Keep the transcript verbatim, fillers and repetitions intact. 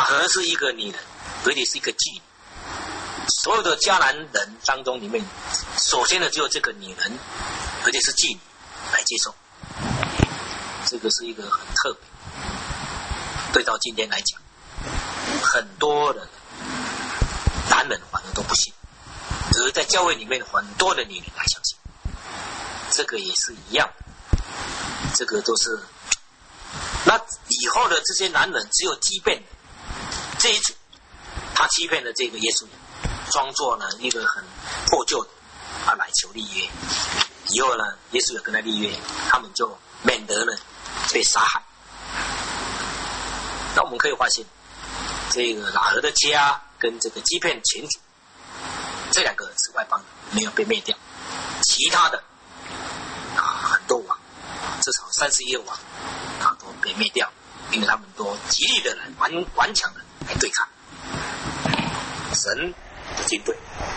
合是一个女人，而且是一个妓女。所有的迦南人当中里面，首先的只有这个女人，而且是妓女来接受。这个是一个很特别。对到今天来讲，很多的男人反而都不信，而在教会里面很多的女人来相信。这个也是一样，这个都是。那以后的这些男人只有欺骗这一次，他欺骗了这个耶稣，装作呢一个很破旧的，他来求立约。以后呢，耶稣也跟他立约，他们就免得呢被杀害。那我们可以发现，这个喇合的家跟这个欺骗群主，这两个是外邦人，没有被灭掉，其他的啊很多王，至少三十一个王，啊都被灭掉，因为他们都极力的来顽顽强的来对抗神的军队。